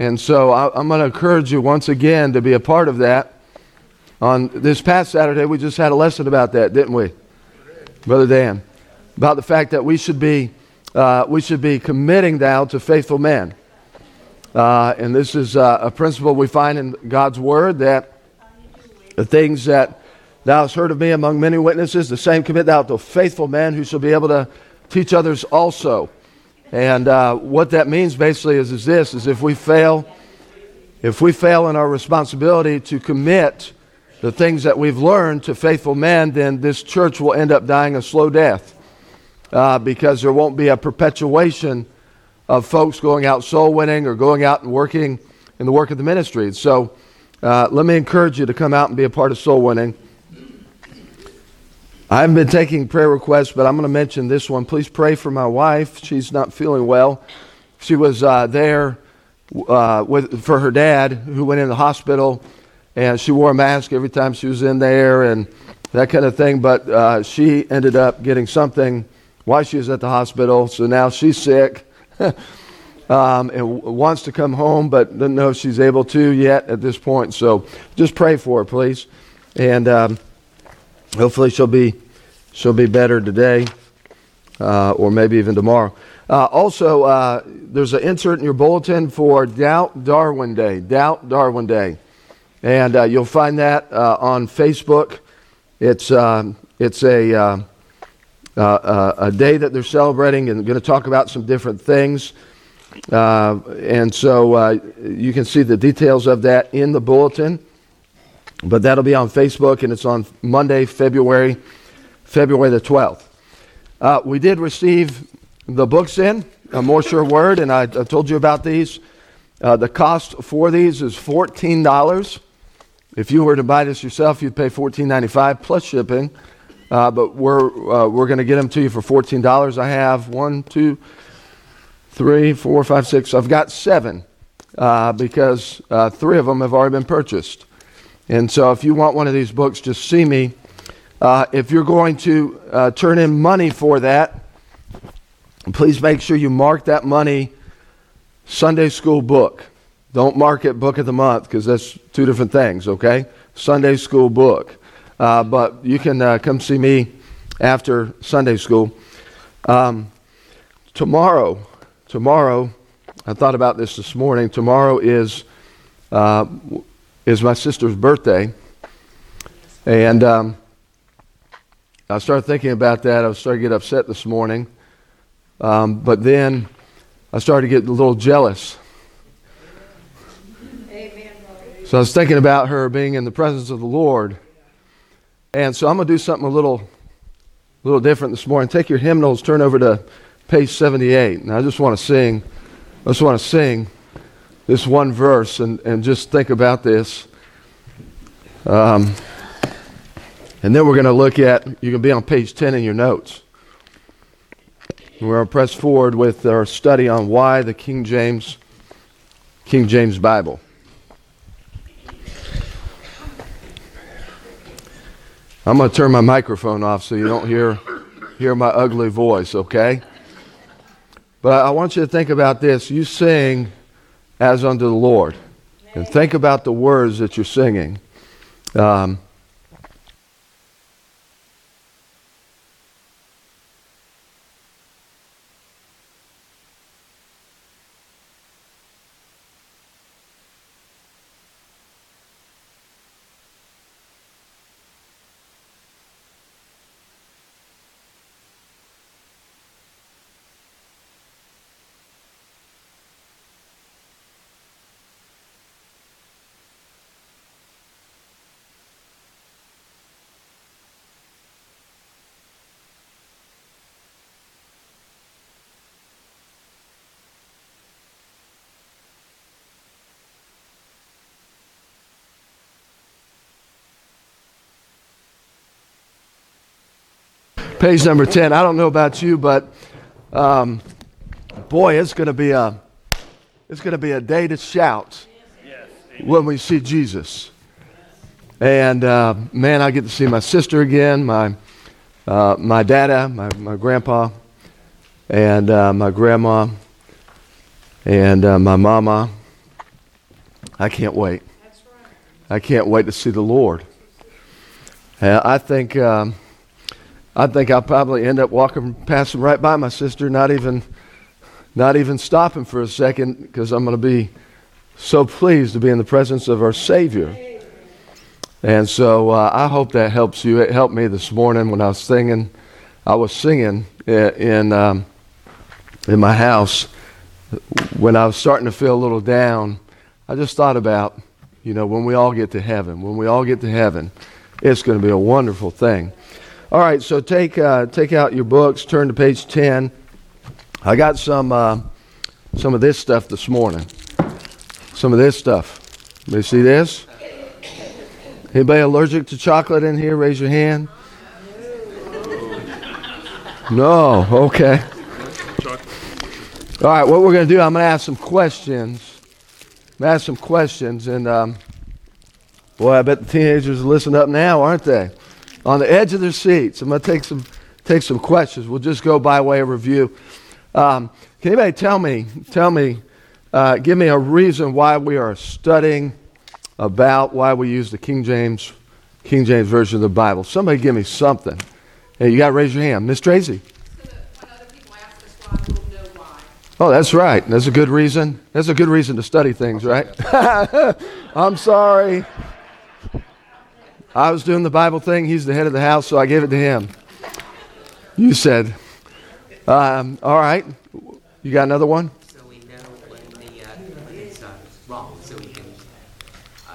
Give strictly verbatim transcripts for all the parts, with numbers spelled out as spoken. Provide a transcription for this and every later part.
And so I, I'm going to encourage you once again to be a part of that. On this past Saturday, we just had a lesson about that, didn't we, Brother Dan? About the fact that we should be uh, we should be committing thou to faithful men. Uh, and this is uh, a principle we find in God's Word, that the things that thou hast heard of me among many witnesses, the same commit thou to faithful men who shall be able to teach others also. And uh, what that means basically is, is this, is if we fail, if we fail in our responsibility to commit the things that we've learned to faithful men, then this church will end up dying a slow death uh, because there won't be a perpetuation of folks going out soul winning or going out and working in the work of the ministry. So uh, let me encourage you to come out and be a part of soul winning. I haven't been taking prayer requests, but I'm going to mention this one. Please pray for my wife. She's not feeling well. She was uh, there uh, with for her dad, who went in the hospital, and she wore a mask every time she was in there and that kind of thing. But uh, she ended up getting something while she was at the hospital, so now she's sick. um, and w- wants to come home, but doesn't know if she's able to yet at this point. So just pray for her, please. And um, hopefully she'll be she'll be better today, uh, or maybe even tomorrow. Uh, also, uh, there's an insert in your bulletin for Doubt Darwin Day. Doubt Darwin Day, and uh, you'll find that uh, on Facebook. It's um, it's a uh, uh, uh, a day that they're celebrating, and going to talk about some different things. Uh, and so uh, you can see the details of that in the bulletin. But that'll be on Facebook, and it's on Monday, February, February the twelfth. Uh, we did receive the books in, A More Sure Word, and I, I told you about these. Uh, the cost for these is fourteen dollars. If you were to buy this yourself, you'd pay fourteen ninety-five plus shipping. Uh, but we're uh, we're going to get them to you for fourteen dollars. I have one, two, three, four, five, six. I've got seven uh, because uh, three of them have already been purchased. And so if you want one of these books, just see me. Uh, if you're going to uh, turn in money for that, please make sure you mark that money Sunday school book. Don't mark it book of the month, because that's two different things, okay? Sunday school book. Uh, but you can uh, come see me after Sunday school. Um, tomorrow, tomorrow, I thought about this this morning. Tomorrow is... Uh, is my sister's birthday, and um, I started thinking about that. I was starting to get upset this morning, um, but then I started to get a little jealous. Amen. So I was thinking about her being in the presence of the Lord, and so I'm going to do something a little, little different this morning. Take your hymnals, turn over to page seventy-eight, and I just want to sing. I just want to sing this one verse and, and just think about this. Um, and then we're going to look at, you can be on page ten in your notes. We're going to press forward with our study on why the King James, King James Bible. I'm going to turn my microphone off so you don't hear, hear my ugly voice, okay? But I want you to think about this. You sing as unto the Lord. And think about the words that you're singing. Um, Page number ten. I don't know about you, but um, boy, it's going to be a it's going to be a day to shout when we see Jesus. And uh, man, I get to see my sister again, my uh, my dada, my my grandpa, and uh, my grandma, and uh, my mama, I can't wait. I can't wait to see the Lord. Uh, I think um, I think I'll probably end up walking, passing right by my sister, not even not even stopping for a second, because I'm going to be so pleased to be in the presence of our Savior. And so uh, I hope that helps you. It helped me this morning when I was singing. I was singing in in, um, in my house when I was starting to feel a little down. I just thought about, you know, when we all get to heaven, when we all get to heaven, it's going to be a wonderful thing. All right, so take uh, take out your books, turn to page ten. I got some uh, some of this stuff this morning. Some of this stuff. You see this? Anybody allergic to chocolate in here? Raise your hand. No, okay. All right, what we're going to do, I'm going to ask some questions. I'm going to ask some questions, and um, boy, I bet the teenagers listen up now, aren't they? On the edge of their seats. I'm going to take some take some questions. We'll just go by way of review. Um, can anybody tell me, tell me, uh, give me a reason why we are studying about why we use the King James King James Version of the Bible? Somebody give me something. Hey, you got to raise your hand. Miss Tracy. Oh, that's right. That's a good reason. That's a good reason to study things, right? I'm sorry. I was doing the Bible thing. He's the head of the house, so I gave it to him. You said. Um, all right. You got another one? So we know when, the, uh, when it's uh, wrong, so we can uh,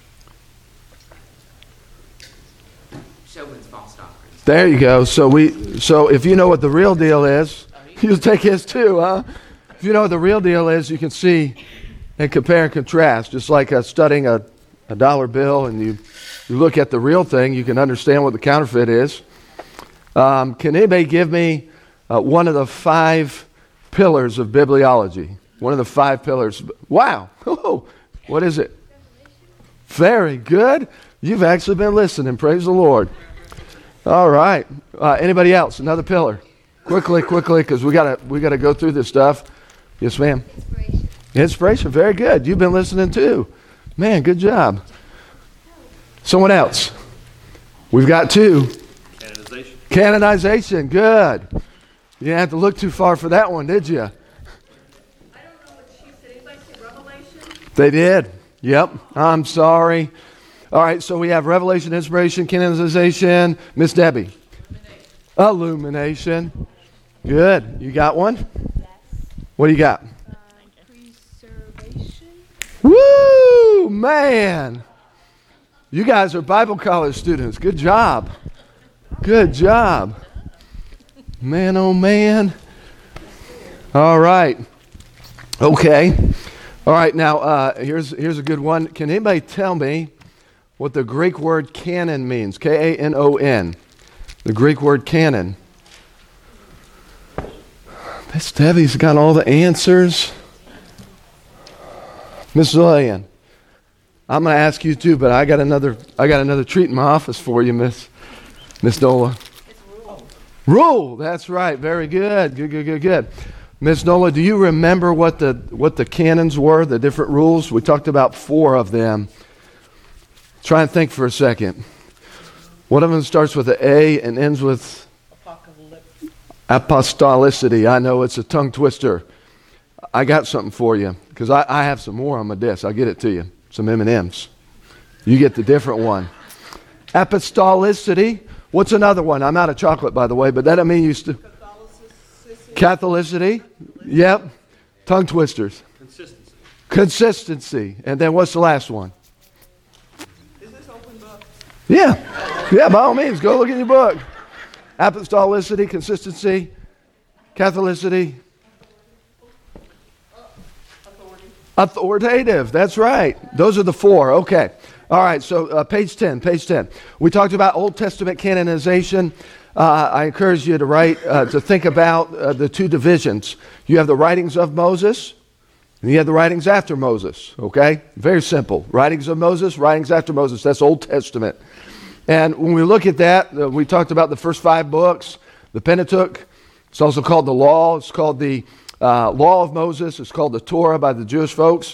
show when it's false doctrines. There you go. So we. So if you know what the real deal is, you'll take his too, huh? If you know what the real deal is, you can see and compare and contrast. Just like uh, studying a, a dollar bill, and you, you look at the real thing, you can understand what the counterfeit is. Um, can anybody give me uh, one of the five pillars of bibliology? One of the five pillars. Wow. Oh, what is it? Very good. You've actually been listening. Praise the Lord. All right. Uh, anybody else? Another pillar. Quickly, quickly, because we gotta we gotta go through this stuff. Yes, ma'am. Inspiration. Inspiration. Very good. You've been listening too. Man, good job. Someone else. We've got two. Canonization. Canonization. Good. You didn't have to look too far for that one, did you? I don't know what she said. Anybody say Revelation? They did. Yep. I'm sorry. All right. So we have Revelation, Inspiration, Canonization. Miss Debbie. Illumination. Good. You got one? Yes. What do you got? Uh, preservation. Woo, man. You guys are Bible college students. Good job. Good job. Man, oh man. All right. Okay. All right, now uh, here's here's a good one. Can anybody tell me what the Greek word canon means? K A N O N. The Greek word canon. Miss Debbie's got all the answers. Miss Lillian, I'm going to ask you too, but I got another I got another treat in my office for you, Miss Miss Nola. It's rule. Rule. That's right. Very good. Good. Good. Good. Good. Miss Nola, do you remember what the what the canons were? The different rules. We talked about four of them. Try and think for a second. One of them starts with an A and ends with apostolicity. I know it's a tongue twister. I got something for you because I, I have some more on my desk. I'll get it to you. Some M and M's. You get the different one. Apostolicity. What's another one? I'm out of chocolate, by the way, but that doesn't mean you used to. Catholicity. Yep. Tongue twisters. Consistency. Consistency. And then what's the last one? Is this open book? Yeah. Yeah, by all means, go look in your book. Apostolicity, consistency, Catholicity. Authority. Authoritative. That's right. Those are the four. Okay. All right. So uh, page ten. Page ten. We talked about Old Testament canonization. Uh, I encourage you to write uh, to think about uh, the two divisions. You have the writings of Moses, and you have the writings after Moses. Okay. Very simple. Writings of Moses, writings after Moses. That's Old Testament. And when we look at that, uh, we talked about the first five books, the Pentateuch. It's also called the Law. It's called the uh, Law of Moses. It's called the Torah by the Jewish folks.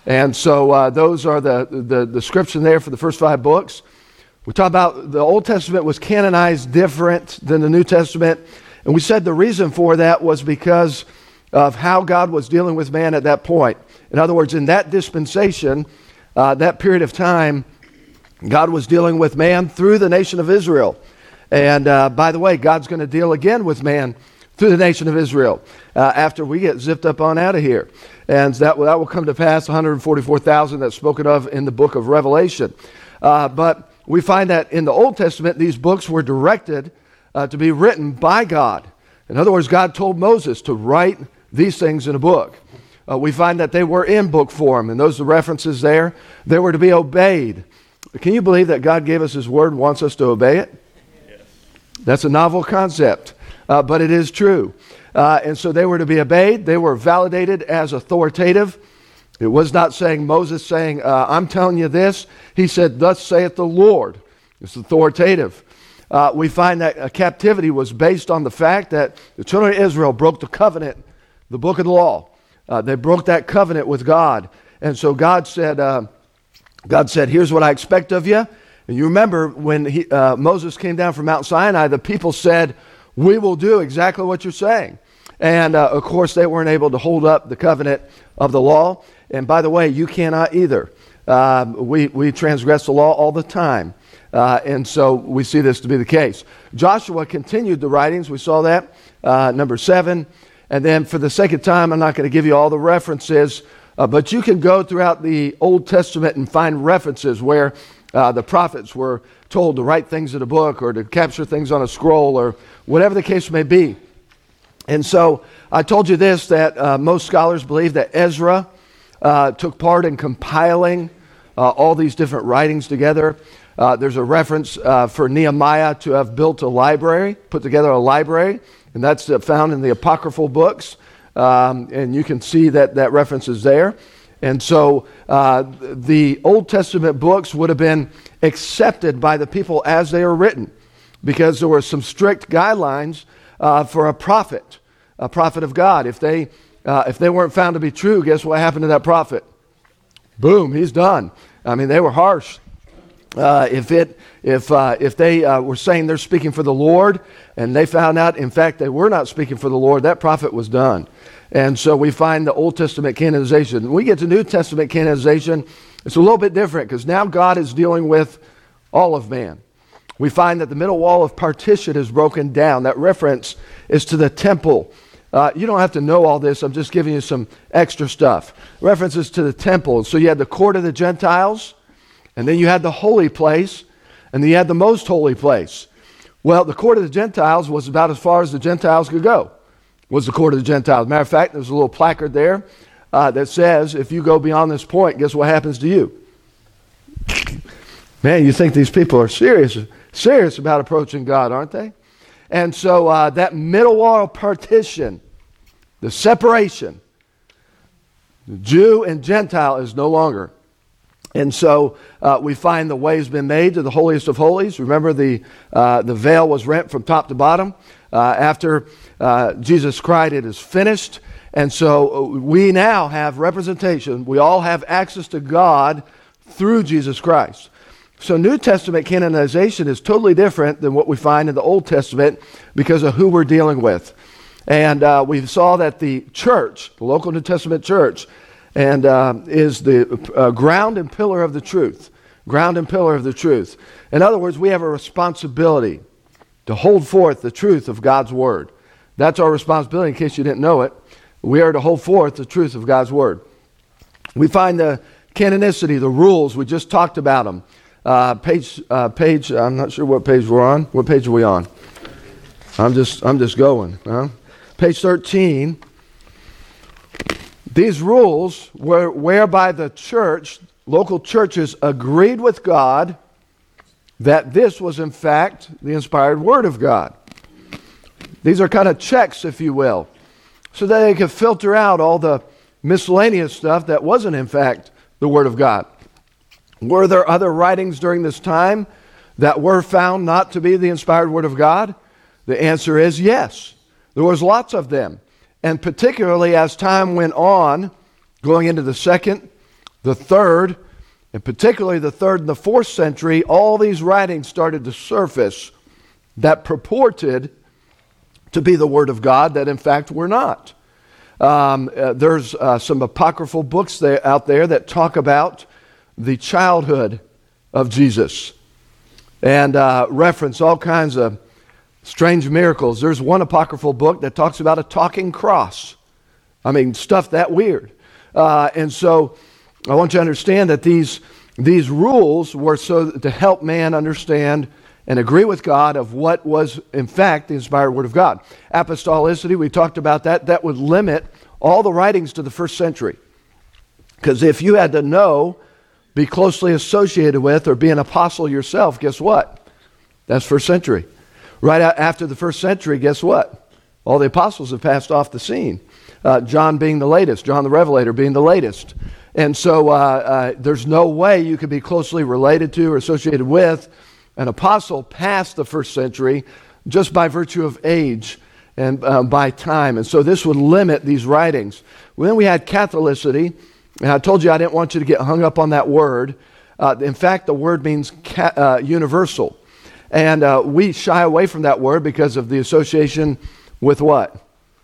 And so uh, those are the, the description there for the first five books. We talked about the Old Testament was canonized different than the New Testament. And we said the reason for that was because of how God was dealing with man at that point. In other words, in that dispensation, uh, that period of time, God was dealing with man through the nation of Israel. And uh, by the way, God's going to deal again with man through the nation of Israel uh, after we get zipped up on out of here. And that, that will come to pass, one hundred forty-four thousand that's spoken of in the book of Revelation. Uh, but we find that in the Old Testament, these books were directed uh, to be written by God. In other words, God told Moses to write these things in a book. Uh, we find that they were in book form, and those are references there. They were to be obeyed. Can you believe that God gave us His Word and wants us to obey it? Yes. That's a novel concept, uh, but it is true. Uh, and so they were to be obeyed. They were validated as authoritative. It was not saying Moses saying, uh, I'm telling you this. He said, thus saith the Lord. It's authoritative. Uh, we find that uh, captivity was based on the fact that the children of Israel broke the covenant, the book of the law. Uh, they broke that covenant with God. And so God said, uh, God said, here's what I expect of you. And you remember when he, uh, Moses came down from Mount Sinai, the people said, we will do exactly what you're saying. And uh, of course, they weren't able to hold up the covenant of the law. And by the way, you cannot either. Uh, we, we transgress the law all the time. Uh, and so we see this to be the case. Joshua continued the writings. We saw that, uh, number seven. And then for the sake of time, I'm not going to give you all the references, uh, but you can go throughout the Old Testament and find references where uh, the prophets were told to write things in a book or to capture things on a scroll or whatever the case may be. And so I told you this, that uh, most scholars believe that Ezra uh, took part in compiling uh, all these different writings together. Uh, there's a reference uh, for Nehemiah to have built a library, put together a library, and that's uh, found in the apocryphal books. Um, and you can see that that reference is there. And so uh, the Old Testament books would have been accepted by the people as they are written, because there were some strict guidelines uh, for a prophet, a prophet of God. If they uh, if they weren't found to be true, guess what happened to that prophet? Boom, he's done. I mean, they were harsh. Uh, if it if uh, if they uh, were saying they're speaking for the Lord, and they found out, in fact, they were not speaking for the Lord, that prophet was done. And so we find the Old Testament canonization. When we get to New Testament canonization, it's a little bit different, because now God is dealing with all of man. We find that the middle wall of partition is broken down. That reference is to the temple. Uh, you don't have to know all this. I'm just giving you some extra stuff. References to the temple. So you had the court of the Gentiles, and then you had the holy place, and then you had the most holy place. Well, the court of the Gentiles was about as far as the Gentiles could go, was the court of the Gentiles. Matter of fact, there's a little placard there uh, that says, if you go beyond this point, guess what happens to you? Man, you think these people are serious, serious about approaching God, aren't they? And so uh, that middle wall partition, the separation, the Jew and Gentile is no longer. And so uh, we find the way has been made to the holiest of holies. Remember, the uh, the veil was rent from top to bottom. Uh, after uh, Jesus cried, it is finished. And so we now have representation. We all have access to God through Jesus Christ. So New Testament canonization is totally different than what we find in the Old Testament because of who we're dealing with. And uh, we saw that the church, the local New Testament church, and uh, is the uh, ground and pillar of the truth. Ground and pillar of the truth. In other words, we have a responsibility to hold forth the truth of God's Word. That's our responsibility, in case you didn't know it. We are to hold forth the truth of God's Word. We find the canonicity, the rules, we just talked about them. Uh, page, uh, page, I'm not sure what page we're on. What page are we on? I'm just, I'm just going. Huh? Page thirteen. These rules were whereby the church, local churches, agreed with God that this was in fact the inspired Word of God. These are kind of checks, if you will, so that they could filter out all the miscellaneous stuff that wasn't in fact the Word of God. Were there other writings during this time that were found not to be the inspired Word of God? The answer is yes. There was lots of them. And particularly as time went on, going into the second the third, and particularly the third and the fourth century, all these writings started to surface that purported to be the Word of God that in fact were not. Um, uh, there's uh, some apocryphal books there, out there that talk about the childhood of Jesus and uh, reference all kinds of strange miracles. There's one apocryphal book that talks about a talking cross. I mean, stuff that weird. Uh, and so I want you to understand that these, these rules were so to help man understand and agree with God of what was, in fact, the inspired Word of God. Apostolicity, we talked about that. That would limit all the writings to the first century. Because if you had to know, be closely associated with, or be an apostle yourself, guess what? That's first century. Right after the first century, guess what? All the apostles have passed off the scene. Uh, John being the latest, John the Revelator being the latest. And so uh, uh, there's no way you could be closely related to or associated with an apostle past the first century just by virtue of age and uh, by time. And so this would limit these writings. Well, then we had Catholicity, and I told you I didn't want you to get hung up on that word. Uh, in fact, the word means ca- uh, universal. And uh, we shy away from that word because of the association with what?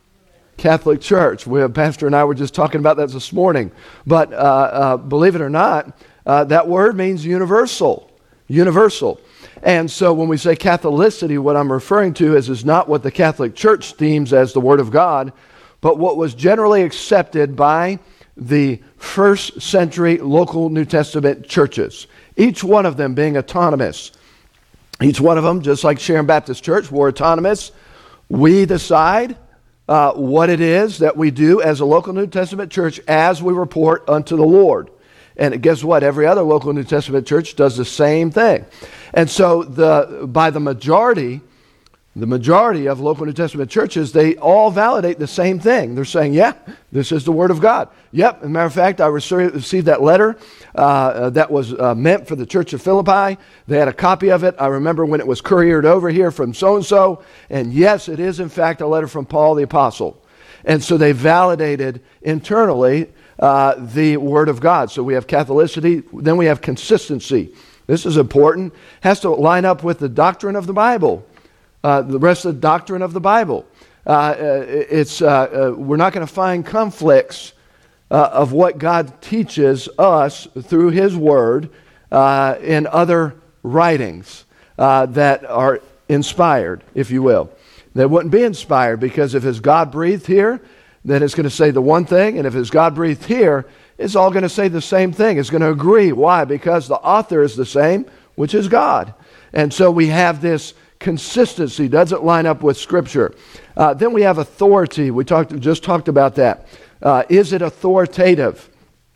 Catholic Church. We, Pastor and I were just talking about that this morning. But uh, uh, believe it or not, uh, that word means universal. Universal. And so when we say Catholicity, what I'm referring to is, is not what the Catholic Church deems as the Word of God, but what was generally accepted by the first century local New Testament churches. Each one of them being autonomous. Each one of them, just like Sharon Baptist Church, we're autonomous. We decide uh, what it is that we do as a local New Testament church as we report unto the Lord. And guess what? Every other local New Testament church does the same thing. And so the by the majority, the majority of local New Testament churches, they all validate the same thing. They're saying, yeah, this is the Word of God. Yep, as a matter of fact, I received that letter uh, that was uh, meant for the Church of Philippi. They had a copy of it. I remember when it was couriered over here from so-and-so. And yes, it is in fact a letter from Paul the Apostle. And so they validated internally uh, the Word of God. So we have Catholicity, then we have consistency. This is important. Has to line up with the doctrine of the Bible. Uh, the rest of the doctrine of the Bible. Uh, it's uh, uh, we're not going to find conflicts uh, of what God teaches us through His Word uh, in other writings uh, that are inspired, if you will. They wouldn't be inspired because if it's God-breathed here, then it's going to say the one thing, and if it's God-breathed here, it's all going to say the same thing. It's going to agree. Why? Because the author is the same, which is God. And so we have this consistency. Doesn't line up with Scripture. Uh, then we have authority. We talked, just talked about that. Uh, is it authoritative?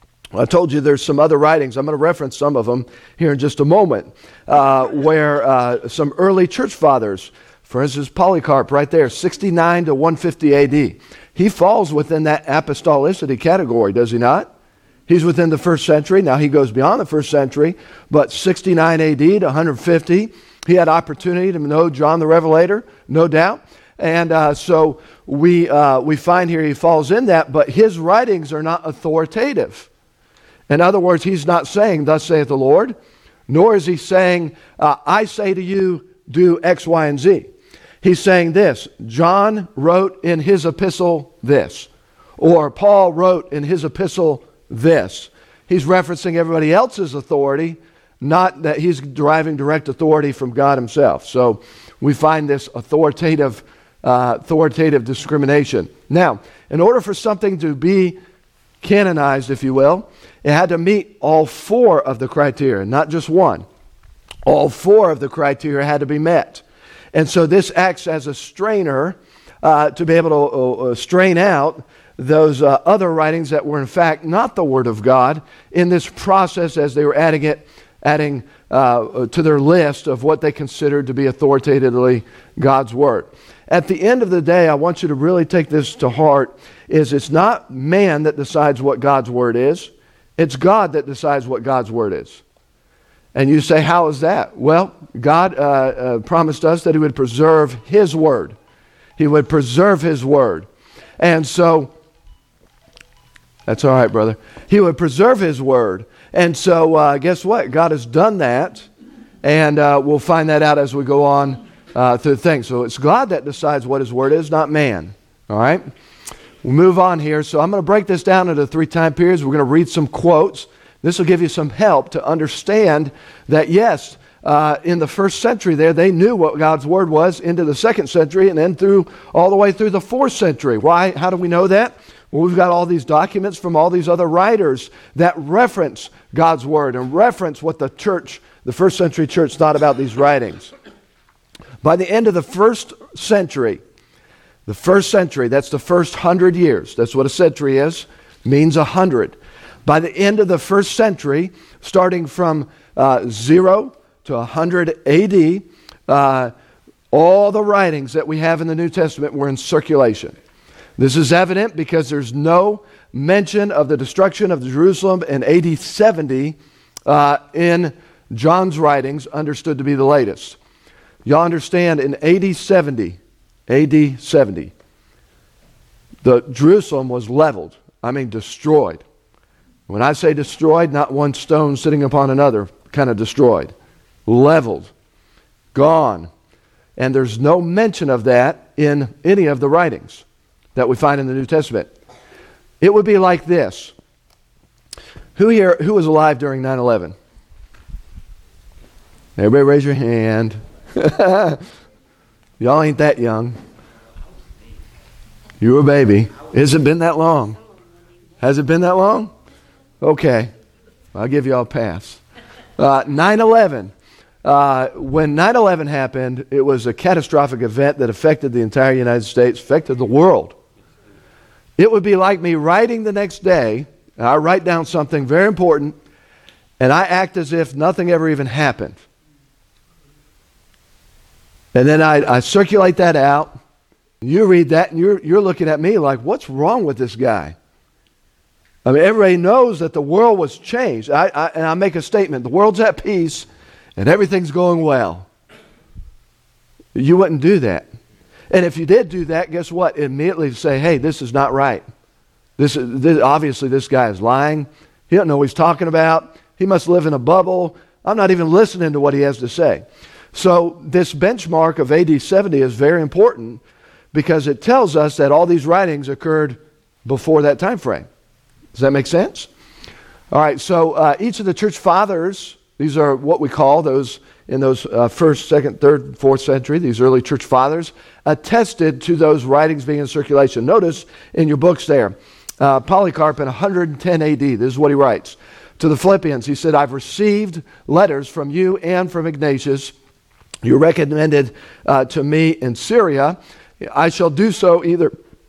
I told you there's some other writings. I'm going to reference some of them here in just a moment, uh, where uh, some early church fathers, for instance, Polycarp right there, sixty-nine to one fifty A D. He falls within that apostolicity category, does he not? He's within the first century. Now he goes beyond the first century, but sixty-nine A D to one fifty, he had opportunity to know John the Revelator, no doubt. And uh, so we uh, we find here he falls in that, but his writings are not authoritative. In other words, he's not saying, thus saith the Lord, nor is he saying, uh, I say to you, do X, Y, and Z. He's saying this, John wrote in his epistle this, or Paul wrote in his epistle this. He's referencing everybody else's authority, not that he's deriving direct authority from God himself. So we find this authoritative, uh, authoritative discrimination. Now, in order for something to be canonized, if you will, it had to meet all four of the criteria, not just one. All four of the criteria had to be met. And so this acts as a strainer uh, to be able to uh, strain out those uh, other writings that were in fact not the Word of God in this process as they were adding it, adding uh, to their list of what they considered to be authoritatively God's Word. At the end of the day, I want you to really take this to heart, is it's not man that decides what God's Word is. It's God that decides what God's Word is. And you say, how is that? Well, God uh, uh, promised us that He would preserve His Word. He would preserve His Word. And so That's all right, brother. He would preserve his word. And so uh, guess what? God has done that. And uh, we'll find that out as we go on uh, through things. So it's God that decides what his word is, not man. All right? We'll move on here. So I'm going to break this down into three time periods. We're going to read some quotes. This will give you some help to understand that, yes, uh, in the first century there, they knew what God's word was into the second century and then through all the way through the fourth century. Why? How do we know that? Well, we've got all these documents from all these other writers that reference God's word and reference what the church, the first century church, thought about these writings. By the end of the first century, the first century, that's the first hundred years. That's what a century is, means a hundred. By the end of the first century, starting from uh, zero to one hundred A D, uh, all the writings that we have in the New Testament were in circulation. This is evident because there's no mention of the destruction of Jerusalem in A D seventy uh, in John's writings, understood to be the latest. Y'all understand, in A D seventy, A D seventy, the Jerusalem was leveled. I mean destroyed. When I say destroyed, not one stone sitting upon another, kind of destroyed. Leveled. Gone. And there's no mention of that in any of the writings that we find in the New Testament. It would be like this. Who here, who was alive during nine eleven? Everybody raise your hand. Y'all ain't that young. You were a baby. Has it been that long? Has it been that long? Okay. I'll give you all a pass. Uh, nine eleven. Uh, when nine eleven happened, it was a catastrophic event that affected the entire United States, affected the world. It would be like me writing the next day. I write down something very important, and I act as if nothing ever even happened. And then I, I circulate that out. You read that, and you're, you're looking at me like, what's wrong with this guy? I mean, everybody knows that the world was changed. I, I, and I make a statement. The world's at peace, and everything's going well. You wouldn't do that. And if you did do that, guess what? Immediately say, hey, this is not right. This, is, this obviously, this guy is lying. He doesn't know what he's talking about. He must live in a bubble. I'm not even listening to what he has to say. So this benchmark of A D seventy is very important because it tells us that all these writings occurred before that time frame. Does that make sense? All right, so uh, each of the church fathers, these are what we call those in those uh, first, second, third, fourth century, these early church fathers, attested to those writings being in circulation. Notice in your books there, uh, Polycarp in one hundred ten A D, this is what he writes. To the Philippians, he said, I've received letters from you and from Ignatius. You recommended uh, to me in Syria. I shall do so either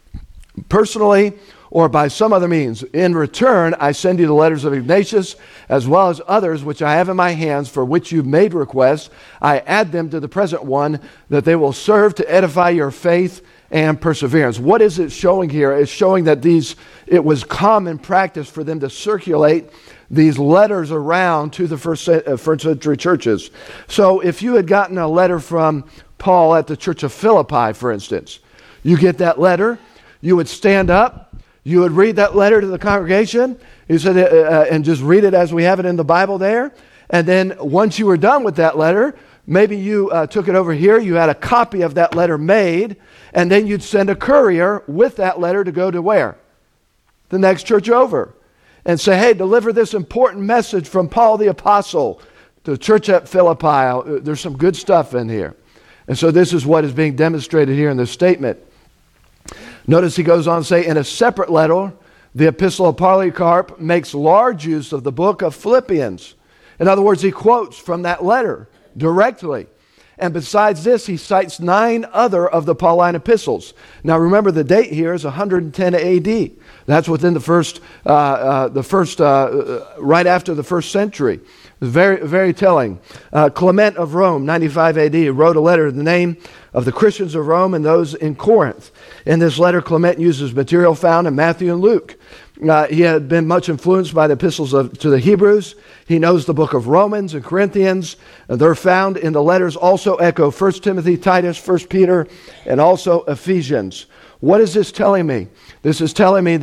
personally or by some other means. In return, I send you the letters of Ignatius, as well as others which I have in my hands, for which you made request. I add them to the present one, that they will serve to edify your faith and perseverance. What is it showing here? It's showing that these, it was common practice for them to circulate these letters around to the first, uh, first century churches. So if you had gotten a letter from Paul at the church of Philippi, for instance, you get that letter, you would stand up, you would read that letter to the congregation, you said, uh, uh, and just read it as we have it in the Bible there. And then once you were done with that letter, maybe you uh, took it over here, you had a copy of that letter made, and then you'd send a courier with that letter to go to where? The next church over. And say, hey, deliver this important message from Paul the Apostle to the church at Philippi. There's some good stuff in here. And so this is what is being demonstrated here in this statement. Notice he goes on to say, in a separate letter, the epistle of Polycarp makes large use of the book of Philippians. In other words, he quotes from that letter directly. And besides this, he cites nine other of the Pauline epistles. Now remember, the date here is one hundred ten A D. That's within the first, uh, uh, the first, uh, right after the first century. Very, very telling. Uh, Clement of Rome, ninety-five A D, wrote a letter in the name of the Christians of Rome and those in Corinth. In this letter, Clement uses material found in Matthew and Luke. Uh, he had been much influenced by the epistles of, to the Hebrews. He knows the book of Romans and Corinthians. Uh, they're found in the letters also echo First Timothy, Titus, First Peter, and also Ephesians. What is this telling me? This is telling me that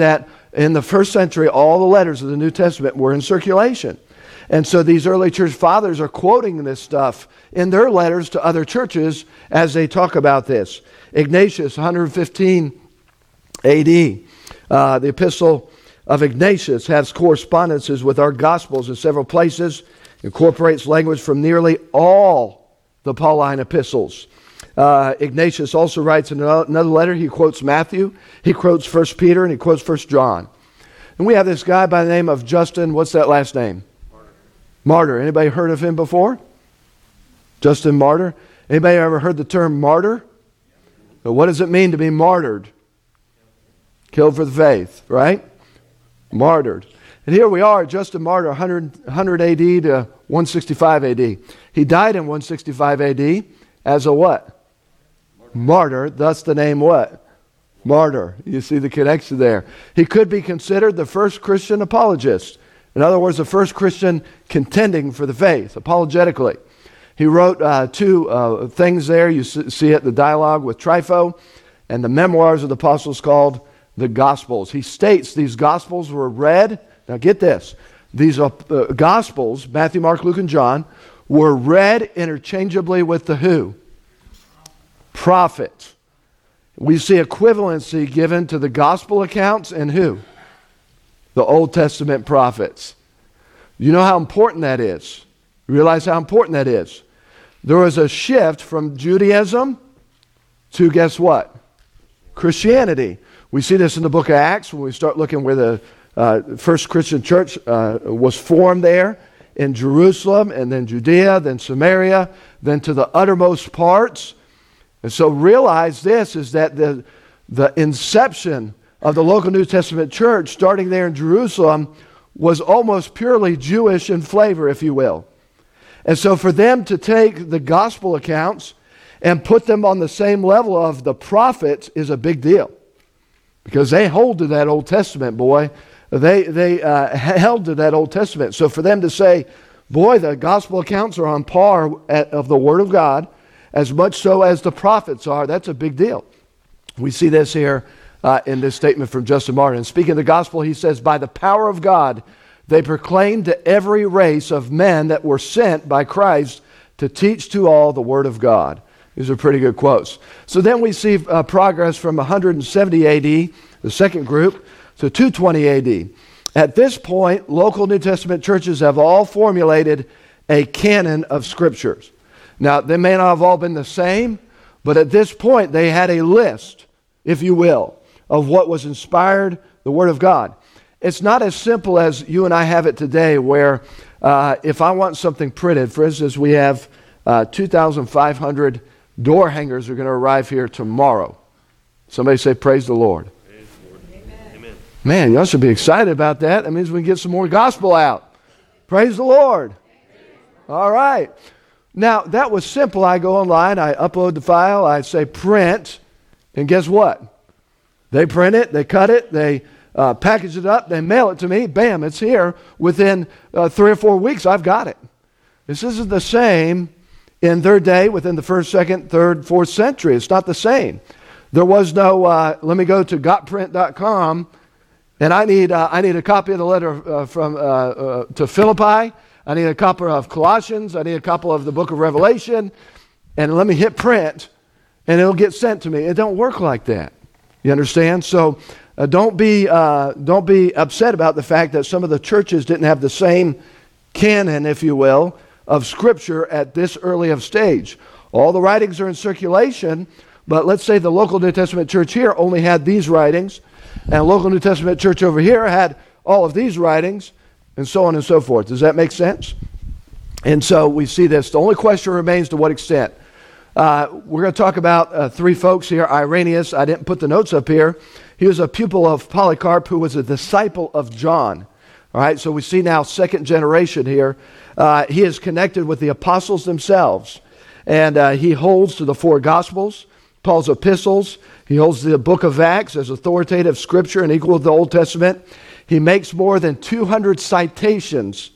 in the first century, all the letters of the New Testament were in circulation. And so these early church fathers are quoting this stuff in their letters to other churches as they talk about this. Ignatius, one fifteen A D, uh, the epistle of Ignatius has correspondences with our Gospels in several places, incorporates language from nearly all the Pauline epistles. Uh, Ignatius also writes in another letter, he quotes Matthew, he quotes First Peter, and he quotes First John. And we have this guy by the name of Justin, what's that last name? Martyr. Martyr. Anybody heard of him before? Justin Martyr. Anybody ever heard the term martyr? But what does it mean to be martyred? Killed for the faith, right? Martyred. And here we are, Justin Martyr, one hundred, one hundred A D to one sixty-five A D. He died in one sixty-five A D as a what? Martyr. Thus the name what? Martyr. You see the connection there. He could be considered the first Christian apologist. In other words, the first Christian contending for the faith, apologetically. He wrote uh, two uh, things there. You see it, the dialogue with Trypho and the memoirs of the apostles called the Gospels. He states these Gospels were read. Now get this. These uh, Gospels, Matthew, Mark, Luke, and John, were read interchangeably with the who? Prophets. We see equivalency given to the Gospel accounts and who? The Old Testament prophets. You know how important that is? You realize how important that is? There was a shift from Judaism to, guess what? Christianity. We see this in the book of Acts when we start looking where the uh, first Christian church uh, was formed there in Jerusalem, and then Judea, then Samaria, then to the uttermost parts. And so realize this is that the, the inception of the local New Testament church, starting there in Jerusalem, was almost purely Jewish in flavor, if you will. And so for them to take the gospel accounts and put them on the same level of the prophets is a big deal. Because they hold to that Old Testament, boy. They, they uh, held to that Old Testament. So for them to say, boy, the gospel accounts are on par at, of the Word of God, as much so as the prophets are, that's a big deal. We see this here uh, in this statement from Justin Martyr. And speaking of the gospel, he says, by the power of God, they proclaimed to every race of men that were sent by Christ to teach to all the Word of God. These are pretty good quotes. So then we see uh, progress from one hundred seventy A D, the second group, to two twenty A D. At this point, local New Testament churches have all formulated a canon of scriptures. Now, they may not have all been the same, but at this point, they had a list, if you will, of what was inspired, the Word of God. It's not as simple as you and I have it today, where uh, if I want something printed, for instance, we have uh, two thousand five hundred door hangers are going to arrive here tomorrow. Somebody say, praise the Lord. Amen. Man, y'all should be excited about that. That means we can get some more gospel out. Praise the Lord. All right. Now, that was simple. I go online, I upload the file, I say print, and guess what? They print it, they cut it, they uh, package it up, they mail it to me. Bam, it's here. Within uh, three or four weeks, I've got it. This isn't the same in their day within the first, second, third, fourth century. It's not the same. There was no, uh, let me go to got print dot com, and I need uh, I need a copy of the letter uh, from uh, uh, to Philippi. I need a copy of Colossians. I need a copy of the book of Revelation. And let me hit print, and it'll get sent to me. It don't work like that. You understand? So uh, don't be uh, don't be upset about the fact that some of the churches didn't have the same canon, if you will, of Scripture at this early of stage. All the writings are in circulation, but let's say the local New Testament church here only had these writings, and a local New Testament church over here had all of these writings, and so on and so forth. Does that make sense? And so we see this. The only question remains to what extent. Uh, we're going to talk about uh, three folks here. Irenaeus, I didn't put the notes up here. He was a pupil of Polycarp, who was a disciple of John. All right, so we see now second generation here. Uh, he is connected with the apostles themselves. And uh, he holds to the four Gospels, Paul's epistles. He holds the book of Acts as authoritative scripture and equal to the Old Testament. He makes more than two hundred citations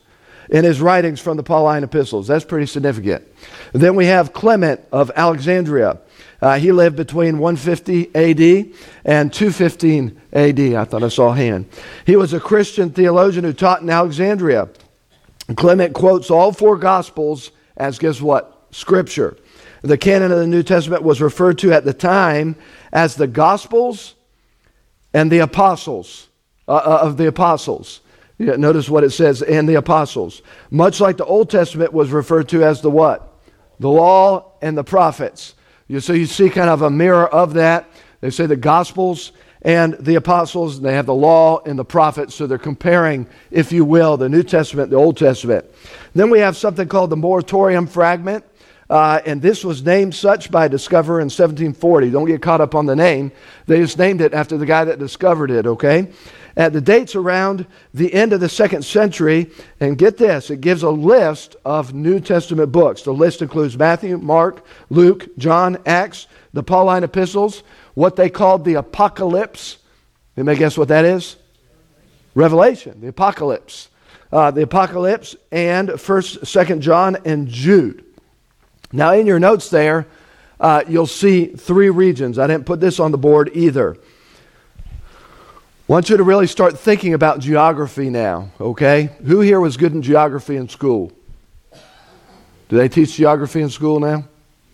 in his writings from the Pauline epistles. That's pretty significant. And then we have Clement of Alexandria. Uh, he lived between one fifty A D and two fifteen A D. I thought I saw a hand. He was a Christian theologian who taught in Alexandria. Clement quotes all four Gospels as, guess what? Scripture. The canon of the New Testament was referred to at the time as the Gospels and the Apostles, uh, of the Apostles. Yeah, notice what it says, and the Apostles. Much like the Old Testament was referred to as the what? The Law and the Prophets. You, so you see kind of a mirror of that. They say the Gospels and the Apostles, and they have the Law and the Prophets. So they're comparing, if you will, the New Testament, the Old Testament. Then we have something called the Moratorium Fragment. Uh, and this was named such by a discoverer in seventeen forty. Don't get caught up on the name. They just named it after the guy that discovered it, okay? And the date's around the end of the second century. And get this, it gives a list of New Testament books. The list includes Matthew, Mark, Luke, John, Acts, the Pauline epistles, what they called the Apocalypse. You may guess what that is? Revelation, the Apocalypse. Uh, the Apocalypse and first, second John, and Jude. Now, in your notes there, uh, you'll see three regions. I didn't put this on the board either. I want you to really start thinking about geography now, okay? Who here was good in geography in school? Do they teach geography in school now?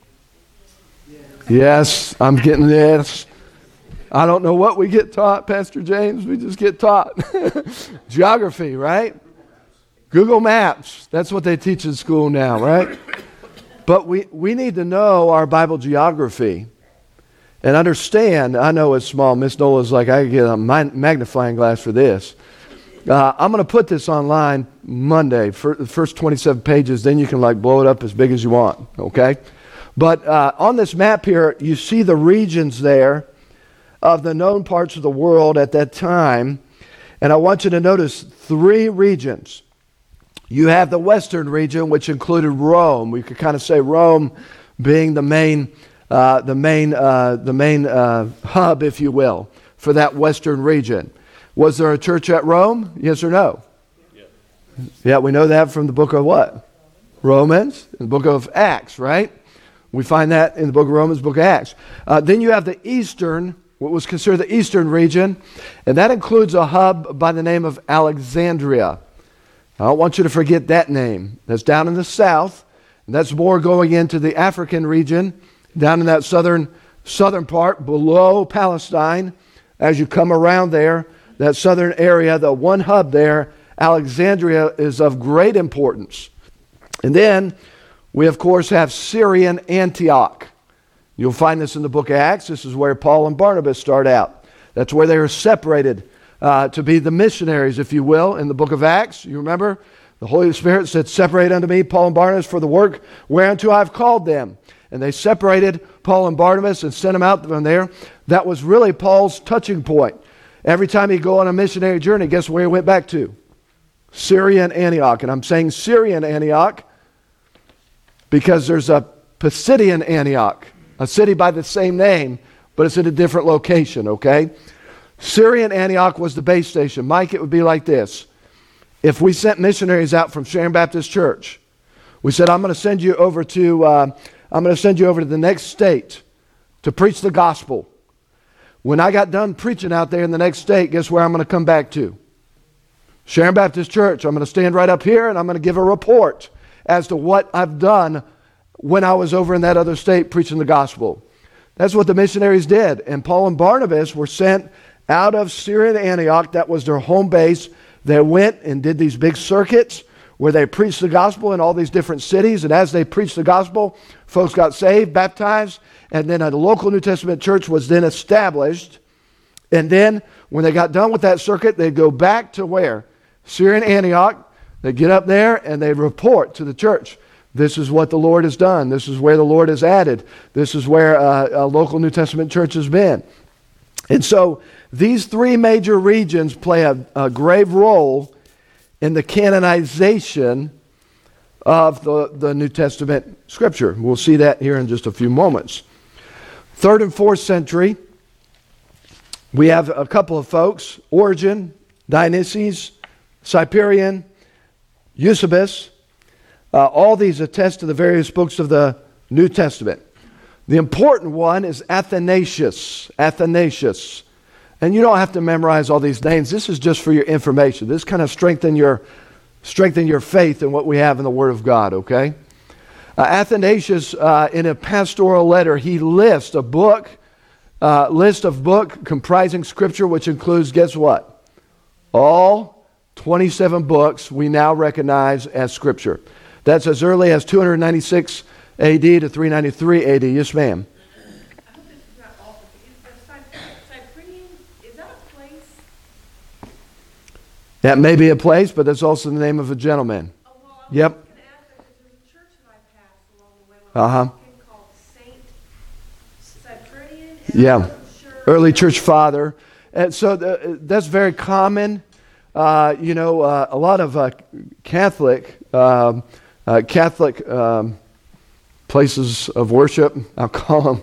Yes, I'm getting this. I don't know what we get taught, Pastor James. We just get taught. Geography, right? Google Maps. That's what they teach in school now, right? But we, we need to know our Bible geography and understand. I know it's small. Miss Nola's like, I could get a magnifying glass for this. Uh, I'm going to put this online Monday for the first twenty-seven pages. Then you can like blow it up as big as you want, okay? But uh, on this map here, you see the regions there of the known parts of the world at that time. And I want you to notice three regions. You have the western region, which included Rome. We could kind of say Rome being the main, uh, the main, uh, the main uh, hub, if you will, for that western region. Was there a church at Rome? Yes or no? Yeah, yeah, we know that from the book of what? Romans, in the book of Acts, right? We find that in the book of Romans, book of Acts. Uh, then you have the eastern, what was considered the eastern region, and that includes a hub by the name of Alexandria. I don't want you to forget that name. That's down in the south. And that's more going into the African region, down in that southern southern part below Palestine. As you come around there, that southern area, the one hub there, Alexandria, is of great importance. And then we, of course, have Syrian Antioch. You'll find this in the book of Acts. This is where Paul and Barnabas start out. That's where they were separated Uh, to be the missionaries, if you will, in the book of Acts. You remember? The Holy Spirit said, separate unto me Paul and Barnabas for the work whereunto I've called them. And they separated Paul and Barnabas and sent them out from there. That was really Paul's touching point. Every time he'd go on a missionary journey, guess where he went back to? Syrian Antioch. And I'm saying Syrian Antioch because there's a Pisidian Antioch, a city by the same name, but it's in a different location, okay? Syrian Antioch was the base station. Mike, it would be like this. If we sent missionaries out from Sharon Baptist Church, we said, I'm going to send you over to, uh, I'm going to send you over to the next state to preach the gospel. When I got done preaching out there in the next state, guess where I'm going to come back to? Sharon Baptist Church. I'm going to stand right up here and I'm going to give a report as to what I've done when I was over in that other state preaching the gospel. That's what the missionaries did. And Paul and Barnabas were sent out of Syrian Antioch. That was their home base. They went and did these big circuits where they preached the gospel in all these different cities. And as they preached the gospel, folks got saved, baptized, and then a local New Testament church was then established. And then when they got done with that circuit, they'd go back to where? Syrian Antioch. They'd get up there and they'd report to the church. This is what the Lord has done. This is where the Lord has added. This is where uh, a local New Testament church has been. And so these three major regions play a, a grave role in the canonization of the, the New Testament scripture. We'll see that here in just a few moments. Third and fourth century, we have a couple of folks, Origen, Dionysius, Cyprian, Eusebius. Uh, all these attest to the various books of the New Testament. The important one is Athanasius. Athanasius. And you don't have to memorize all these names. This is just for your information. This kind of strengthen your, strengthen your faith in what we have in the Word of God, okay? Uh, Athanasius, uh, in a pastoral letter, he lists a book, uh, list of book comprising Scripture, which includes, guess what? All twenty-seven books we now recognize as Scripture. That's as early as two ninety-six A D to three ninety-three A D. Yes, ma'am. I hope this is not awful. Is the Cy- Cyprian, is that a place? That may be a place, but that's also the name of a gentleman. Oh, well, I was Yep. going to ask that because there's a church that I passed along the way when I was Uh-huh. walking called Saint Cyprian. And Yeah. I wasn't sure. Early church father. And so the, that's very common. Uh, you know, uh, a lot of uh, Catholic um, uh, Catholic um, places of worship, I'll call them,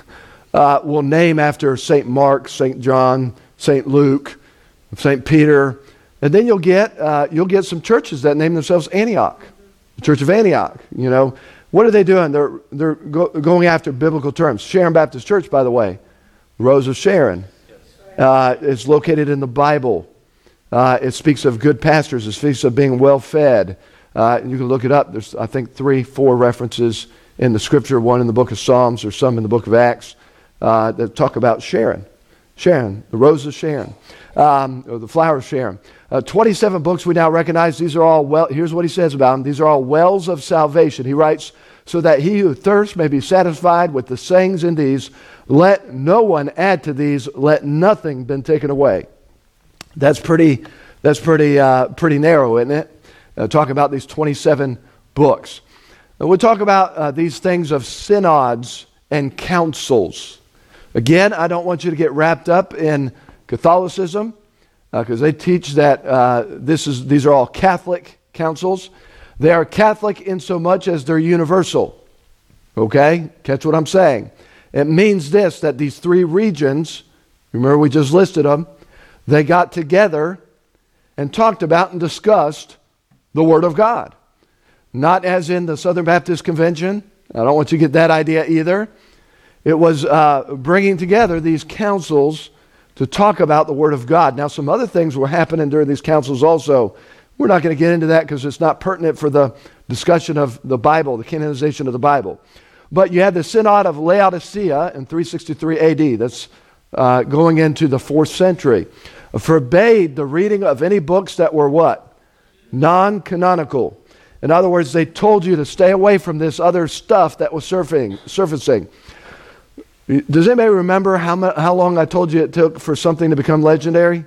uh, will name after Saint Mark, Saint John, Saint Luke, Saint Peter, and then you'll get uh, you'll get some churches that name themselves Antioch, the Church of Antioch. You know, what are they doing? They're they're go, going after biblical terms. Sharon Baptist Church, by the way, Rose of Sharon, uh, is located in the Bible. Uh, it speaks of good pastors. It speaks of being well fed. Uh, you can look it up. There's, I think, three, four references in the Scripture, one in the book of Psalms or some in the book of Acts, uh, that talk about Sharon. Sharon, the rose of Sharon, um, or the flower of Sharon. Uh, twenty-seven books we now recognize. These are all, well, here's what he says about them. These are all wells of salvation. He writes, so that he who thirsts may be satisfied with the sayings in these. Let no one add to these. Let nothing be taken away. That's pretty, that's pretty, uh, pretty narrow, isn't it? Uh, talk about these twenty-seven books. And we'll talk about uh, these things of synods and councils. Again, I don't want you to get wrapped up in Catholicism, because uh, they teach that uh, this is these are all Catholic councils. They are Catholic in so much as they're universal. Okay? Catch what I'm saying. It means this, that these three regions, remember we just listed them, they got together and talked about and discussed the Word of God. Not as in the Southern Baptist Convention. I don't want you to get that idea either. It was uh, bringing together these councils to talk about the Word of God. Now, some other things were happening during these councils also. We're not going to get into that because it's not pertinent for the discussion of the Bible, the canonization of the Bible. But you had the Synod of Laodicea in three sixty-three A D. That's uh, going into the fourth century. Forbade the reading of any books that were what? Non-canonical. In other words, they told you to stay away from this other stuff that was surfing, surfacing. Does anybody remember how, mu- how long I told you it took for something to become legendary?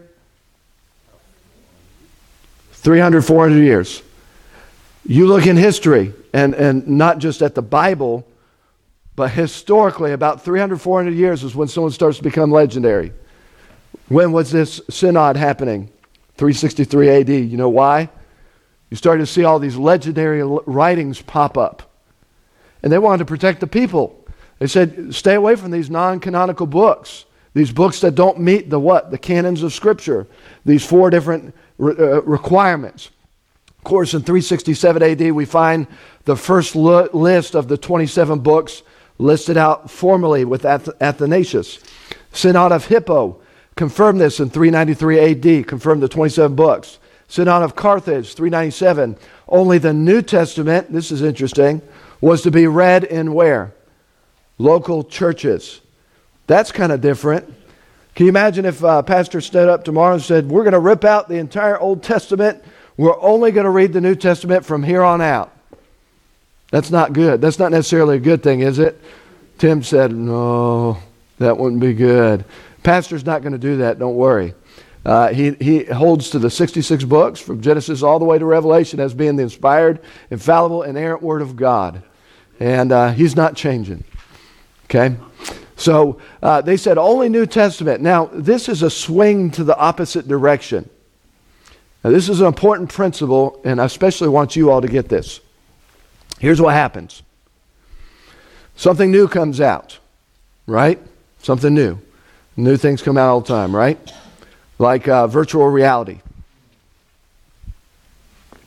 three hundred, four hundred years. You look in history, and, and not just at the Bible, but historically, about three hundred, four hundred years is when someone starts to become legendary. When was this synod happening? three sixty-three A D. You know why? You started to see all these legendary writings pop up. And they wanted to protect the people. They said, stay away from these non-canonical books. These books that don't meet the what? The canons of Scripture. These four different re- uh, requirements. Of course, in three sixty-seven A D, we find the first lo- list of the twenty-seven books listed out formally with Ath- Athanasius. Synod of Hippo confirmed this in three ninety-three A D, confirmed the twenty-seven books. Synod of Carthage, three ninety-seven. Only the New Testament, this is interesting, was to be read in where? Local churches. That's kind of different. Can you imagine if a pastor stood up tomorrow and said, we're going to rip out the entire Old Testament. We're only going to read the New Testament from here on out. That's not good. That's not necessarily a good thing, is it? Tim said, no, that wouldn't be good. Pastor's not going to do that, don't worry. Uh, he, he holds to the sixty-six books from Genesis all the way to Revelation as being the inspired, infallible, inerrant Word of God. And uh, he's not changing. Okay? So uh, they said only New Testament. Now, this is a swing to the opposite direction. Now, this is an important principle, and I especially want you all to get this. Here's what happens. Something new comes out, right? Something new. New things come out all the time, right? Like uh, virtual reality.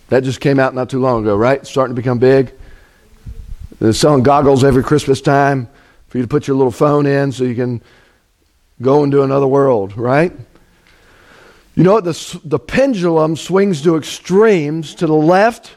That just came out not too long ago, right? It's starting to become big. They're selling goggles every Christmas time for you to put your little phone in so you can go into another world, right? You know what? The, the pendulum swings to extremes, to the left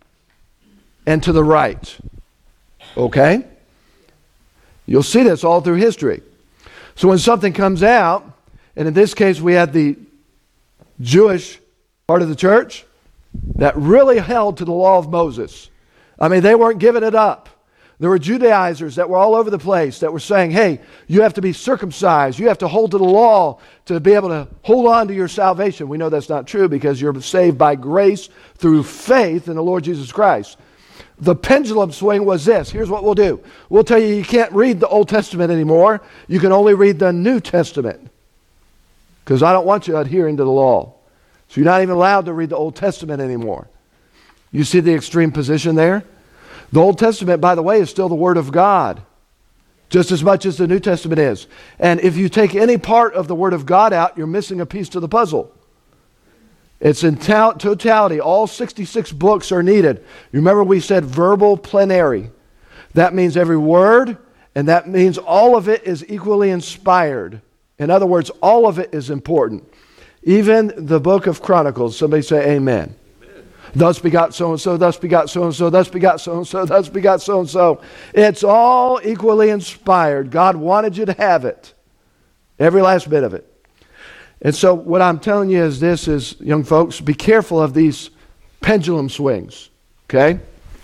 and to the right. Okay? You'll see this all through history. So when something comes out, and in this case we had the Jewish part of the church that really held to the law of Moses. I mean, they weren't giving it up. There were Judaizers that were all over the place that were saying, hey, you have to be circumcised. You have to hold to the law to be able to hold on to your salvation. We know that's not true because you're saved by grace through faith in the Lord Jesus Christ. The pendulum swing was this. Here's what we'll do. We'll tell you you can't read the Old Testament anymore. You can only read the New Testament because I don't want you adhering to the law. So you're not even allowed to read the Old Testament anymore. You see the extreme position there? The Old Testament, by the way, is still the Word of God, just as much as the New Testament is. And if you take any part of the Word of God out, you're missing a piece to the puzzle. It's in to- totality. All sixty-six books are needed. You remember we said verbal plenary. That means every word, and that means all of it is equally inspired. In other words, all of it is important. Even the book of Chronicles, somebody say amen. Thus begot so-and-so, thus begot so-and-so, thus begot so-and-so, thus begot so-and-so. It's all equally inspired. God wanted you to have it. Every last bit of it. And so what I'm telling you is this is, young folks, be careful of these pendulum swings. Okay?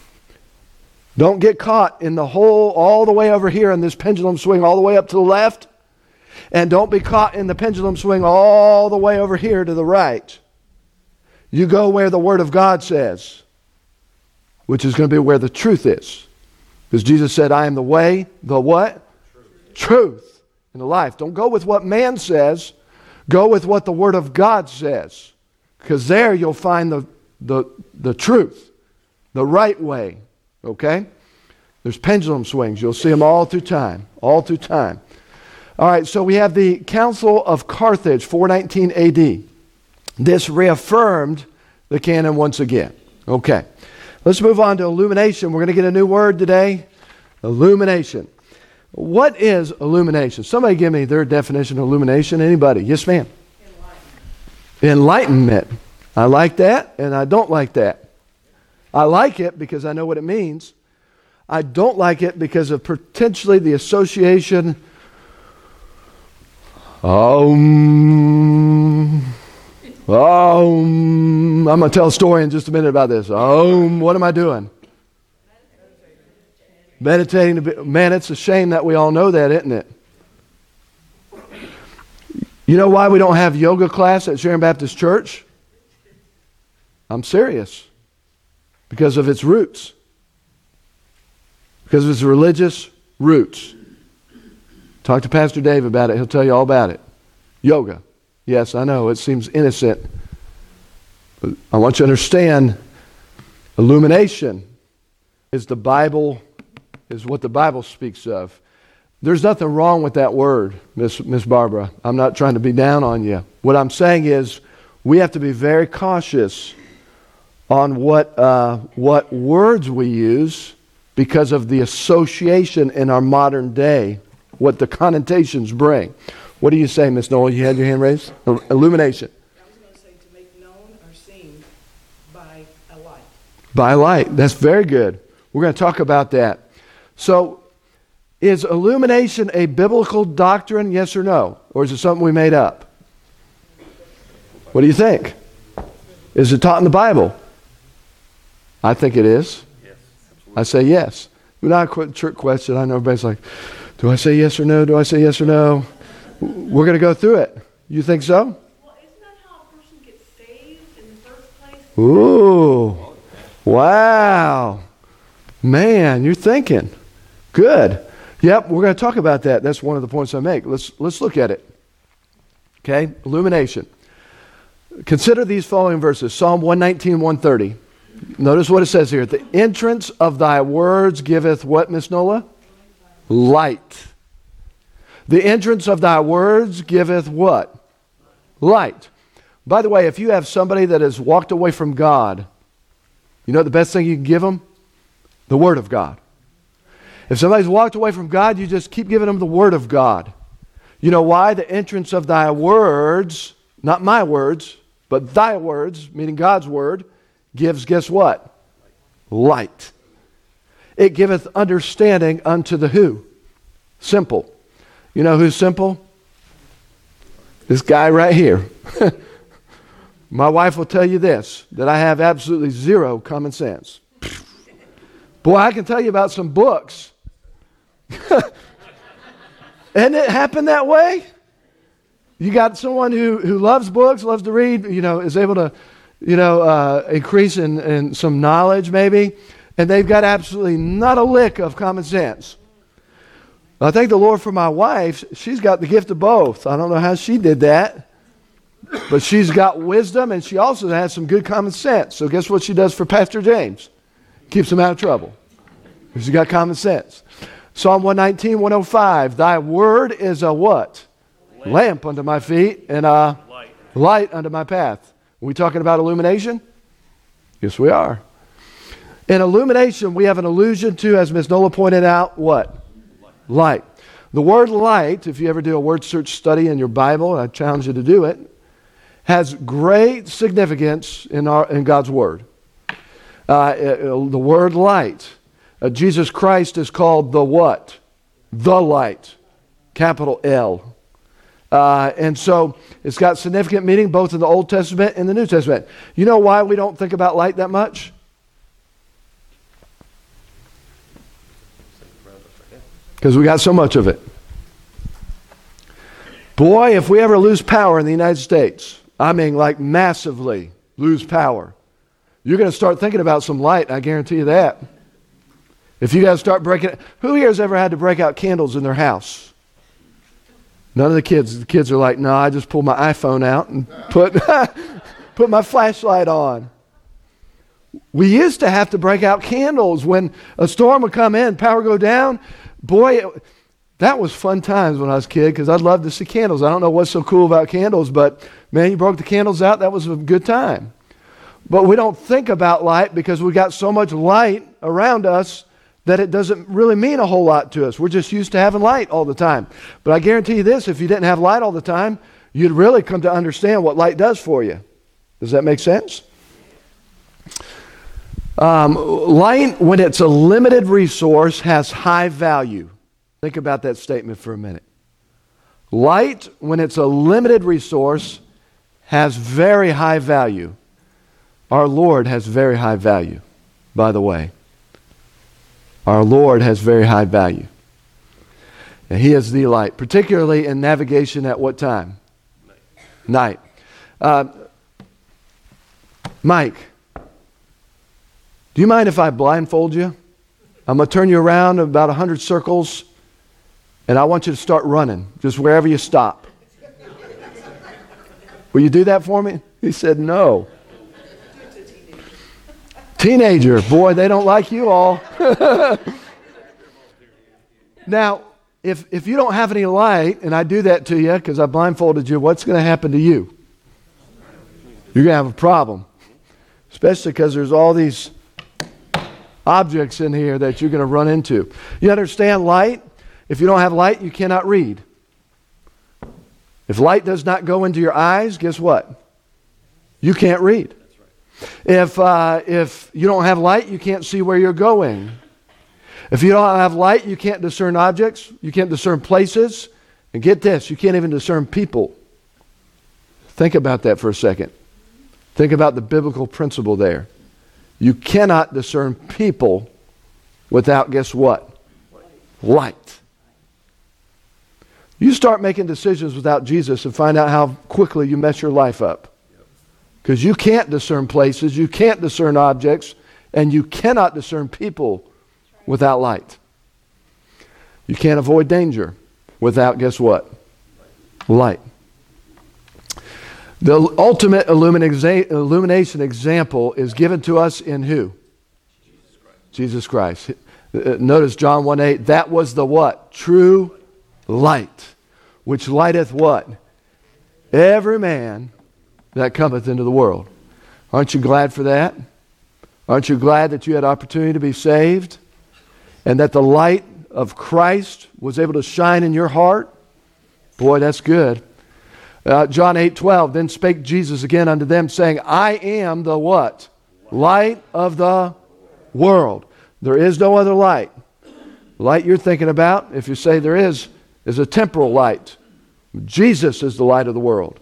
Don't get caught in the hole all the way over here in this pendulum swing all the way up to the left. And don't be caught in the pendulum swing all the way over here to the right. You go where the Word of God says, which is going to be where the truth is. Because Jesus said, I am the way, the what? Truth. Truth and the life. Don't go with what man says. Go with what the Word of God says. Because there you'll find the, the, the truth, the right way. Okay? There's pendulum swings. You'll see them all through time. All through time. All right, so we have the Council of Carthage, four nineteen A D. This reaffirmed the canon once again. Okay. Let's move on to illumination. We're going to get a new word today. Illumination. What is illumination? Somebody give me their definition of illumination. Anybody? Yes, ma'am. Enlightenment. Enlightenment. I like that and I don't like that. I like it because I know what it means. I don't like it because of potentially the association. Um, um, I'm going to tell a story in just a minute about this. Um, what am I doing? Meditating. Meditating. Man, it's a shame that we all know that, isn't it? You know why we don't have yoga class at Sharon Baptist Church? I'm serious. Because of its roots. Because of its religious roots. Talk to Pastor Dave about it. He'll tell you all about it. Yoga. Yes, I know. It seems innocent. But I want you to understand, illumination is the Bible, is what the Bible speaks of. There's nothing wrong with that word, Miss Miss Barbara. I'm not trying to be down on you. What I'm saying is we have to be very cautious on what uh, what words we use because of the association in our modern day. What the connotations bring. What do you say, Miss Noel? You had your hand raised? Illumination. I was going to say to make known or seen by a light. By light. That's very good. We're going to talk about that. So, is illumination a biblical doctrine, yes or no? Or is it something we made up? What do you think? Is it taught in the Bible? I think it is. Yes, absolutely. I say yes. Not a quick trick question. I know everybody's like, do I say yes or no? Do I say yes or no? We're going to go through it. You think so? Well, isn't that how a person gets saved in the first place? Ooh. Wow. Man, you're thinking. Good. Yep, we're going to talk about that. That's one of the points I make. Let's let's look at it. Okay? Illumination. Consider these following verses. Psalm one nineteen, one thirty. Notice what it says here. The entrance of thy words giveth what, Miss Nola? Light. The entrance of thy words giveth what? Light. By the way, if you have somebody that has walked away from God You know what the best thing you can give them? The Word of God. If somebody's walked away from God, you just keep giving them the Word of God. You know why? The entrance of thy words, not my words, but thy words, meaning God's Word, gives, guess what? Light. It giveth understanding unto the who? Simple. You know who's simple? This guy right here. My wife will tell you this, that I have absolutely zero common sense. Boy, I can tell you about some books. And it happened that way. You got someone who, who loves books, loves to read, you know, is able to, you know, uh, increase in, in some knowledge maybe, and they've got absolutely not a lick of common sense. I thank the Lord for my wife. She's got the gift of both. I don't know how she did that, but she's got wisdom, and she also has some good common sense. So guess what she does for Pastor James? Keeps him out of trouble. She's got common sense. Psalm one nineteen, one oh five, thy word is a what? Lamp, Lamp unto my feet and a light. light unto my path. Are we talking about illumination? Yes, we are. In illumination, we have an allusion to, as Miz Nola pointed out, what? Light. light. The word light, if you ever do a word search study in your Bible, and I challenge you to do it, has great significance in, our, in God's Word. Uh, the word light. Uh, Jesus Christ is called the what? The light. Capital L. Uh, and so it's got significant meaning both in the Old Testament and the New Testament. You know why we don't think about light that much? Because we got so much of it. Boy, if we ever lose power in the United States, I mean like massively lose power, you're going to start thinking about some light, I guarantee you that. If you guys start breaking, who here has ever had to break out candles in their house? None of the kids. The kids are like, no, I just pull my iPhone out and put, put my flashlight on. We used to have to break out candles when a storm would come in, power go down. Boy, it, that was fun times when I was a kid because I'd love to see candles. I don't know what's so cool about candles, but man, you broke the candles out, that was a good time. But we don't think about light because we got so much light around us that it doesn't really mean a whole lot to us. We're just used to having light all the time. But I guarantee you this, if you didn't have light all the time, you'd really come to understand what light does for you. Does that make sense? Um, light, when it's a limited resource, has high value. Think about that statement for a minute. Light, when it's a limited resource, has very high value. Our Lord has very high value, by the way. Our Lord has very high value. And He is the light, particularly in navigation at what time? Night. Night. Uh, Mike, do you mind if I blindfold you? I'm going to turn you around about one hundred circles, and I want you to start running, just wherever you stop. Will you do that for me? He said no. Teenager, boy, they don't like you all. Now, if if you don't have any light, and I do that to you because I blindfolded you, what's going to happen to you? You're going to have a problem. Especially because there's all these objects in here that you're going to run into. You understand light? If you don't have light, you cannot read. If light does not go into your eyes, guess what? You can't read. If uh, if you don't have light, you can't see where you're going. If you don't have light, you can't discern objects. You can't discern places. And get this, you can't even discern people. Think about that for a second. Think about the biblical principle there. You cannot discern people without, guess what? Light. You start making decisions without Jesus and find out how quickly you mess your life up. Because you can't discern places, you can't discern objects, and you cannot discern people without light. You can't avoid danger without, guess what? Light. The ultimate illumination example is given to us in who? Jesus Christ. Jesus Christ. Notice John one eight, that was the what? True light, which lighteth what? Every man that cometh into the world. Aren't you glad for that? Aren't you glad that you had opportunity to be saved and that the light of Christ was able to shine in your heart? Boy, that's good. Uh, John eight twelve, then spake Jesus again unto them, saying, I am the what? Light of the world. There is no other light. The light you're thinking about, if you say there is, is a temporal light. Jesus is the light of the world.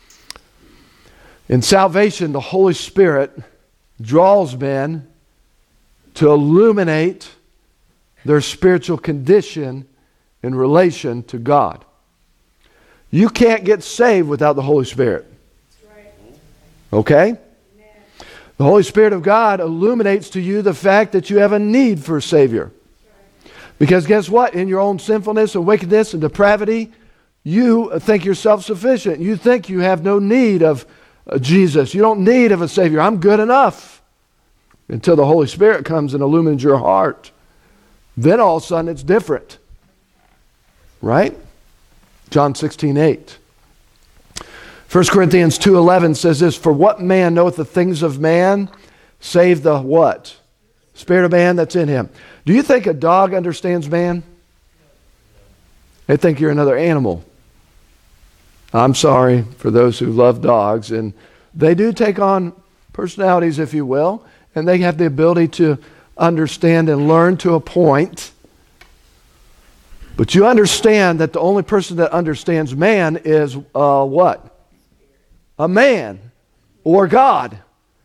In salvation, the Holy Spirit draws men to illuminate their spiritual condition in relation to God. You can't get saved without the Holy Spirit. Okay? The Holy Spirit of God illuminates to you the fact that you have a need for a Savior. Because guess what? In your own sinfulness and wickedness and depravity, you think you're self-sufficient. You think you have no need of uh, Jesus. You don't need of a Savior. I'm good enough. Until the Holy Spirit comes and illumines your heart. Then all of a sudden it's different. Right? John sixteen eight. First Corinthians two eleven says this, for what man knoweth the things of man, save the what? Spirit of man that's in him. Do you think a dog understands man? They think you're another animal. I'm sorry for those who love dogs, and they do take on personalities, if you will, and they have the ability to understand and learn to a point. But you understand that the only person that understands man is uh, what? A man or God.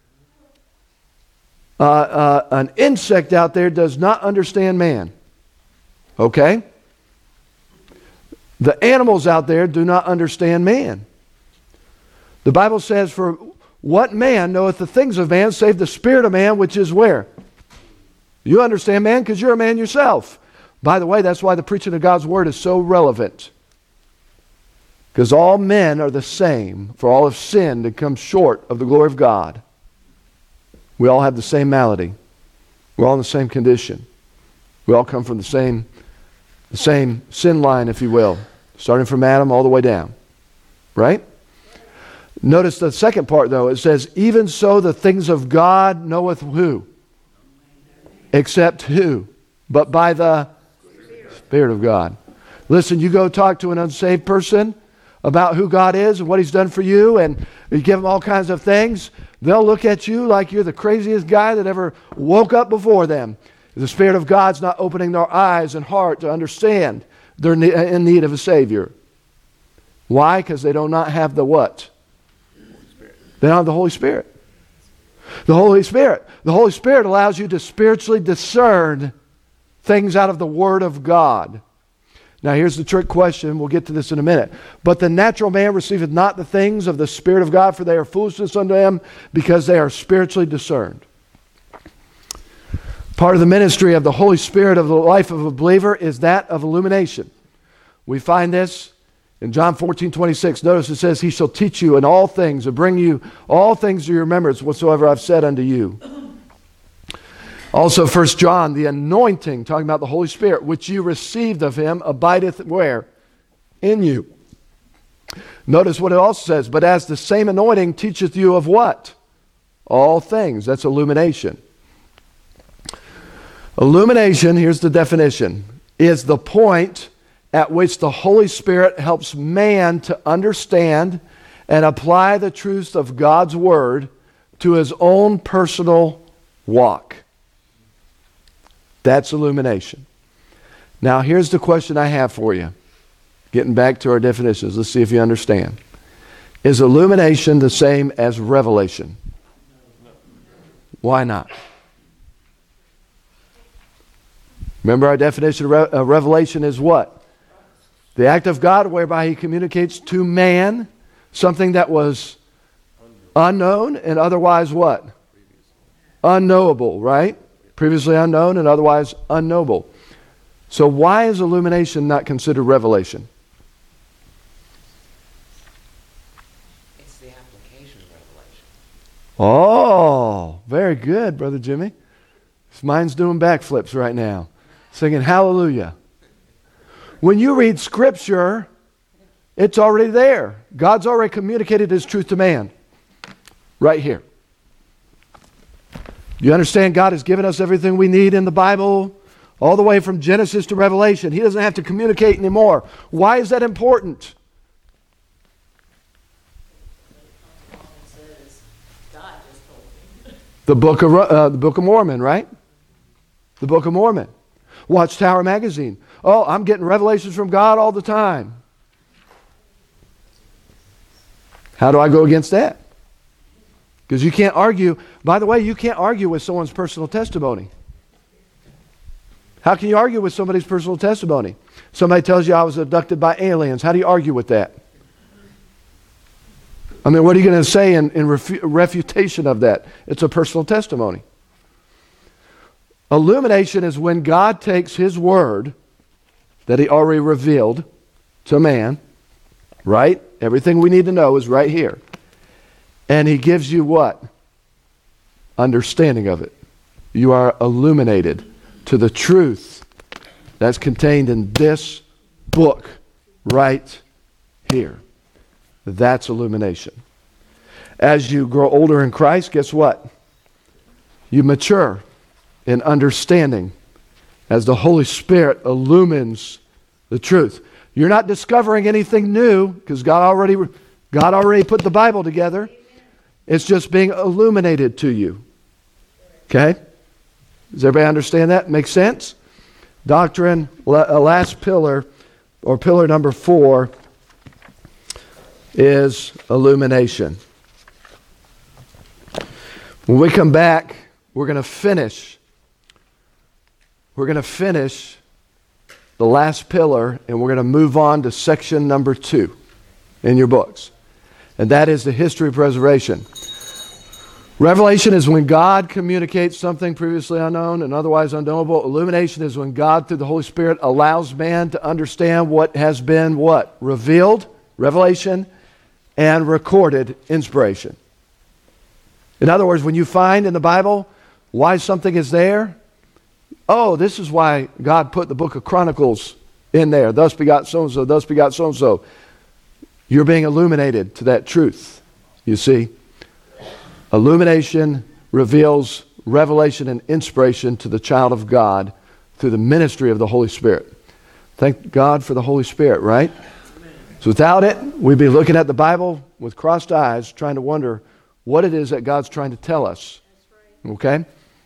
Uh, uh, an insect out there does not understand man. Okay? The animals out there do not understand man. The Bible says, for what man knoweth the things of man, save the spirit of man, which is where? You understand man because you're a man yourself. By the way, that's why the preaching of God's Word is so relevant. Because all men are the same, for all have sinned and come short of the glory of God. We all have the same malady. We're all in the same condition. We all come from the same, the same sin line, if you will, starting from Adam all the way down. Right? Notice the second part, though. It says, even so the things of God knoweth who? Except who? But by the Spirit of God. Listen, you go talk to an unsaved person about who God is and what He's done for you, and you give them all kinds of things, they'll look at you like you're the craziest guy that ever woke up before them. The Spirit of God's not opening their eyes and heart to understand they're in need of a Savior. Why? Because they do not have the what? They don't have the Holy Spirit. The Holy Spirit. The Holy Spirit allows you to spiritually discern things out of the Word of God. Now here's the trick question. We'll get to this in a minute. But the natural man receiveth not the things of the Spirit of God, for they are foolishness unto him, because they are spiritually discerned. Part of the ministry of the Holy Spirit of the life of a believer is that of illumination. We find this in John fourteen twenty-six. Notice it says, He shall teach you in all things, and bring you all things to your remembrance, whatsoever I've said unto you. Also, First John, the anointing, talking about the Holy Spirit, which you received of Him, abideth where? In you. Notice what it also says, but as the same anointing teacheth you of what? All things. That's illumination. Illumination, here's the definition, is the point at which the Holy Spirit helps man to understand and apply the truths of God's Word to his own personal walk. That's illumination. Now, here's the question I have for you. Getting back to our definitions, let's see if you understand. Is illumination the same as revelation? Why not? Remember, our definition of re- uh, revelation is what? The act of God whereby He communicates to man something that was unknown and otherwise what? Unknowable, right? Previously unknown and otherwise unknowable. So why is illumination not considered revelation? It's the application of revelation. Oh, very good, Brother Jimmy. His mind's doing backflips right now, singing hallelujah. When you read Scripture, it's already there. God's already communicated His truth to man. Right here. You understand God has given us everything we need in the Bible, all the way from Genesis to Revelation. He doesn't have to communicate anymore. Why is that important? The book of uh, the Book of Mormon, right? The Book of Mormon. Watchtower Magazine. Oh, I'm getting revelations from God all the time. How do I go against that? Because you can't argue. By the way, you can't argue with someone's personal testimony. How can you argue with somebody's personal testimony? Somebody tells you I was abducted by aliens. How do you argue with that? I mean, what are you going to say in, in refu- refutation of that? It's a personal testimony. Illumination is when God takes His word that He already revealed to man, right? Everything we need to know is right here. And He gives you what? Understanding of it. You are illuminated to the truth that's contained in this book right here. That's illumination. As you grow older in Christ, guess what? You mature in understanding as the Holy Spirit illumines the truth. You're not discovering anything new because God already, God already put the Bible together. It's just being illuminated to you. Okay? Does everybody understand that? Make sense? Doctrine, la- last pillar, or pillar number four, is illumination. When we come back, we're going to finish. We're going to finish the last pillar, and we're going to move on to section number two in your books. And that is the history of preservation. Revelation is when God communicates something previously unknown and otherwise unknowable. Illumination is when God, through the Holy Spirit, allows man to understand what has been what? Revealed, revelation, and recorded, inspiration. In other words, when you find in the Bible why something is there, oh, this is why God put the book of Chronicles in there. Thus begot so-and-so, thus begot so-and-so. You're being illuminated to that truth, you see. Illumination reveals revelation and inspiration to the child of God through the ministry of the Holy Spirit. Thank God for the Holy Spirit, right? So without it, we'd be looking at the Bible with crossed eyes, trying to wonder what it is that God's trying to tell us. Okay?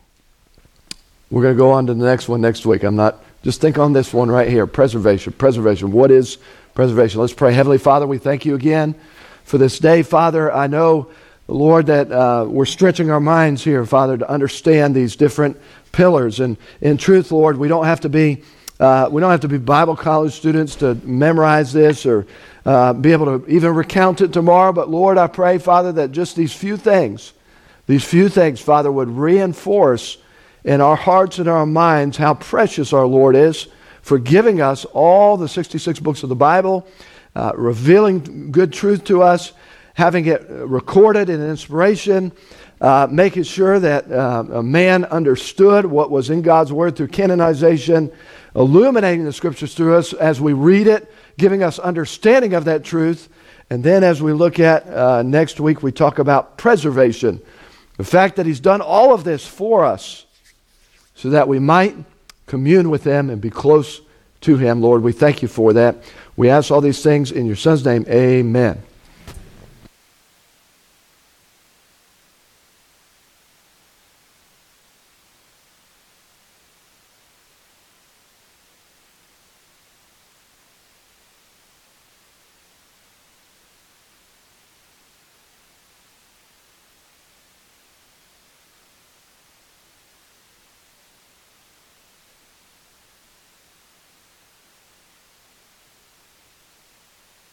We're going to go on to the next one next week. I'm not, just think on this one right here. Preservation. Preservation. What is preservation? Let's pray. Heavenly Father, we thank you again for this day. Father, I know, Lord, that uh, we're stretching our minds here, Father, to understand these different pillars. And in truth, Lord, we don't have to be uh, we don't have to be Bible college students to memorize this or uh, be able to even recount it tomorrow. But Lord, I pray, Father, that just these few things, these few things, Father, would reinforce in our hearts and our minds how precious our Lord is for giving us all the sixty-six books of the Bible, uh, revealing good truth to us, having it recorded in inspiration, uh, making sure that uh, a man understood what was in God's Word through canonization, illuminating the Scriptures through us as we read it, giving us understanding of that truth. And then as we look at uh, next week, we talk about preservation. The fact that He's done all of this for us so that we might commune with Him and be close to Him. Lord, we thank you for that. We ask all these things in your Son's name. Amen.